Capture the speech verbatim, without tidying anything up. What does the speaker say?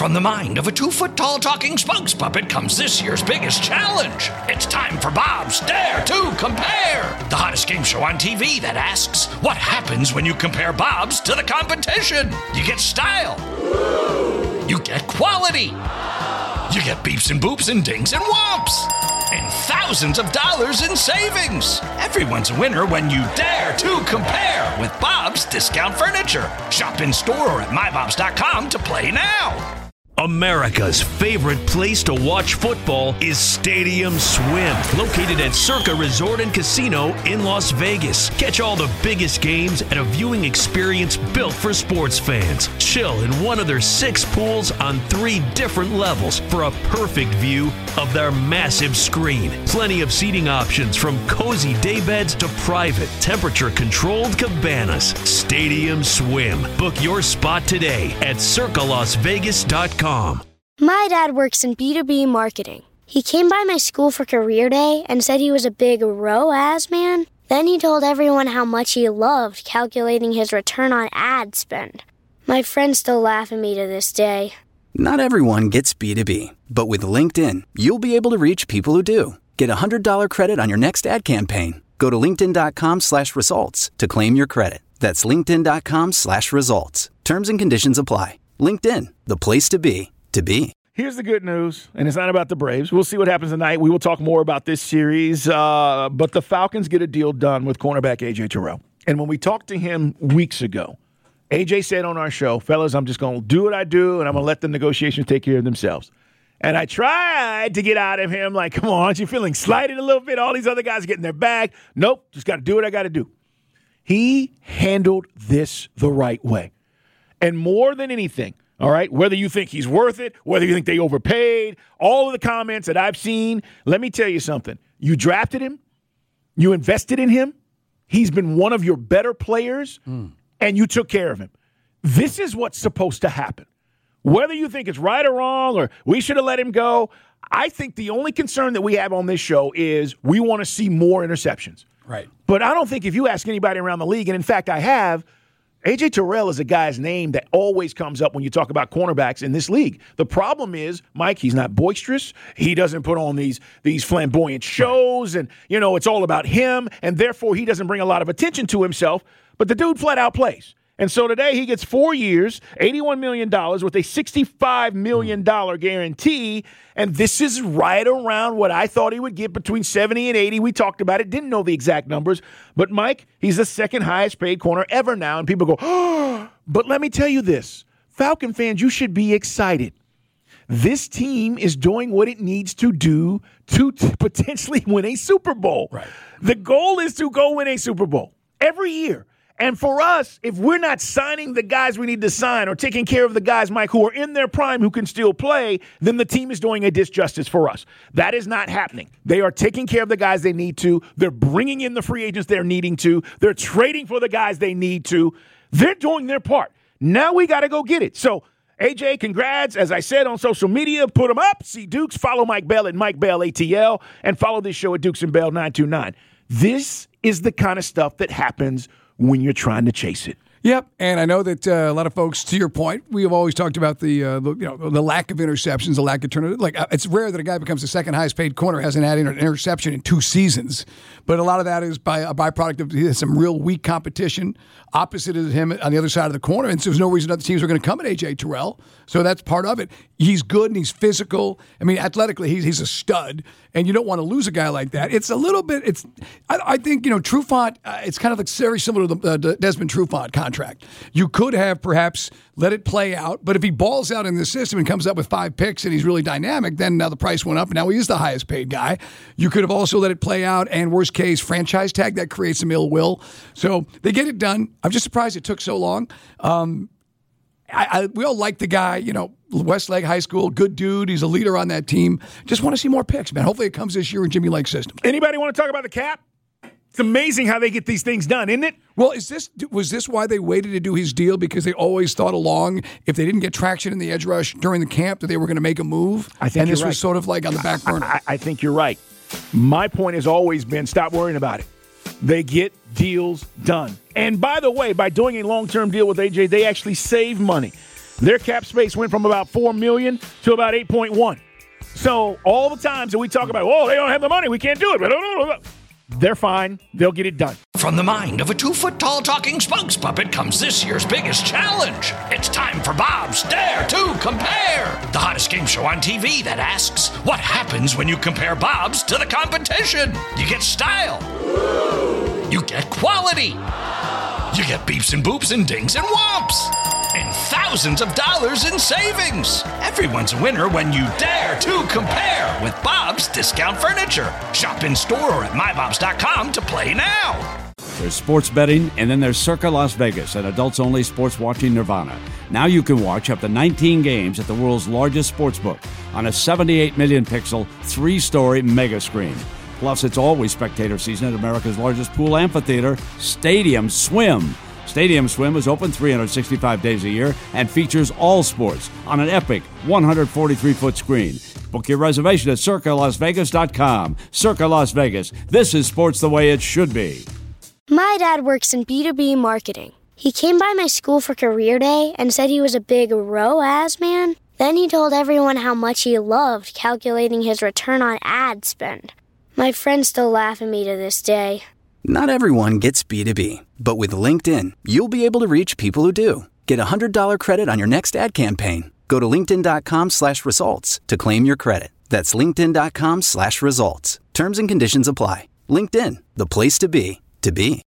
from the mind of a two-foot-tall talking spokes puppet comes this year's biggest challenge. It's time for Bob's Dare to Compare, the hottest game show on T V that asks, what happens when you compare Bobs to the competition? You get style. You get quality. You get beeps and boops and dings and whomps. And thousands of dollars in savings. Everyone's a winner when you dare to compare with Bob's Discount Furniture. Shop in store or at my bobs dot com to play now. America's favorite place to watch football is Stadium Swim, located at Circa Resort and Casino in Las Vegas. Catch all the biggest games at a viewing experience built for sports fans. Chill in one of their six pools on three different levels for a perfect view of their massive screen. Plenty of seating options from cozy daybeds to private, temperature-controlled cabanas. Stadium Swim. Book your spot today at circa las vegas dot com. My dad works in B two B marketing. He came by my school for career day and said he was a big R O A S man. Then he told everyone how much he loved calculating his return on ad spend. My friends still laugh at me to this day. Not everyone gets B two B, but with LinkedIn, you'll be able to reach people who do. Get a one hundred dollars credit on your next ad campaign. Go to linkedin.com slash results to claim your credit. That's linkedin.com slash results. Terms and conditions apply. LinkedIn, the place to be, to be. Here's the good news, and it's not about the Braves. We'll see what happens tonight. We will talk more about this series, uh, but the Falcons get a deal done with cornerback A J Terrell. And when we talked to him weeks ago, A J said on our show, fellas, I'm just going to do what I do, and I'm going to let the negotiations take care of themselves. And I tried to get out of him, like, come on, aren't you feeling slighted a little bit? All these other guys are getting their bag. Nope, just got to do what I got to do. He handled this the right way. And more than anything, all right, whether you think he's worth it, whether you think they overpaid, all of the comments that I've seen, let me tell you something. You drafted him. You invested in him. He's been one of your better players, mm. and you took care of him. This is what's supposed to happen. Whether you think it's right or wrong or we should have let him go, I think the only concern that we have on this show is we want to see more interceptions. Right. But I don't think if you ask anybody around the league, and in fact I have, A J Terrell is a guy's name that always comes up when you talk about cornerbacks in this league. The problem is, Mike, he's not boisterous. He doesn't put on these these flamboyant shows, and, you know, it's all about him, and therefore he doesn't bring a lot of attention to himself. But the dude flat out plays. And so today he gets four years, eighty-one million dollars with a sixty-five million dollars guarantee, and this is right around what I thought he would get, between seventy and eighty. We talked about it, didn't know the exact numbers. But, Mike, he's the second highest paid corner ever now, and people go, oh, but let me tell you this. Falcon fans, you should be excited. This team is doing what it needs to do to t- potentially win a Super Bowl. Right. The goal is to go win a Super Bowl every year. And for us, if we're not signing the guys we need to sign or taking care of the guys, Mike, who are in their prime who can still play, then the team is doing a disjustice for us. That is not happening. They are taking care of the guys they need to. They're bringing in the free agents they're needing to. They're trading for the guys they need to. They're doing their part. Now we got to go get it. So, A J, congrats. As I said on social media, put them up. See Dukes. Follow Mike Bell at Mike Bell A T L. And follow this show at Dukes and Bell nine two nine. This is the kind of stuff that happens when you're trying to chase it. Yep, and I know that uh, a lot of folks, to your point, we have always talked about the, uh, the you know the lack of interceptions, the lack of turnover. Like uh, it's rare that a guy becomes the second highest paid corner hasn't had an interception in two seasons, but a lot of that is by a byproduct of he has some real weak competition opposite of him on the other side of the corner, and so there's no reason other teams are going to come at A J Terrell. So that's part of it. He's good and he's physical. I mean, athletically, he's he's a stud, and you don't want to lose a guy like that. It's a little bit. It's I, I think you know Trufant. Uh, it's kind of like very similar to the uh, Desmond Trufant contract. You could have perhaps let it play out, but if he balls out in the system and comes up with five picks and he's really dynamic, then now the price went up and now he is the highest paid guy. You could have also let it play out and, worst case, franchise tag. That creates some ill will. So they get it done. I'm just surprised it took so long. Um, I, I, we all like the guy, you know, Westlake High School, good dude. He's a leader on that team. Just want to see more picks, man. Hopefully it comes this year in Jimmy Lake's system. Anybody want to talk about the cap? It's amazing how they get these things done, isn't it? Well, is this was this why they waited to do his deal? Because they always thought along, if they didn't get traction in the edge rush during the camp, that they were going to make a move? I think And this you're right. was sort of like on the back burner. I, I think you're right. My point has always been, stop worrying about it. They get deals done. And by the way, by doing a long-term deal with A J, they actually save money. Their cap space went from about four million dollars to about eight point one. So all the times that we talk about, oh, they don't have the money, we can't do it. They're fine. They'll get it done. From the mind of a two-foot-tall talking spokes puppet comes this year's biggest challenge. It's time for Bob's Dare to Compare, the hottest game show on T V that asks, what happens when you compare Bob's to the competition? You get style. You get quality. You get beeps and boops and dings and whomps. And thousands of dollars in savings. Everyone's a winner when you dare to compare with Bob's Discount Furniture. Shop in store or at my bobs dot com to play now. There's sports betting, and then there's Circa Las Vegas, an adults-only sports watching nirvana. Now you can watch up to nineteen games at the world's largest sportsbook on a seventy-eight million pixel, three-story mega screen. Plus, it's always spectator season at America's largest pool amphitheater, Stadium Swim. Stadium Swim is open three hundred sixty-five days a year and features all sports on an epic one hundred forty-three foot screen. Book your reservation at circa las vegas dot com. Circa Las Vegas. This is sports the way it should be. My dad works in B two B marketing. He came by my school for career day and said he was a big R O A S man. Then he told everyone how much he loved calculating his return on ad spend. My friends still laugh at me to this day. Not everyone gets B two B, but with LinkedIn, you'll be able to reach people who do. Get a one hundred dollars credit on your next ad campaign. Go to linkedin.com slash results to claim your credit. That's linkedin.com slash results. Terms and conditions apply. LinkedIn, the place to be, to be.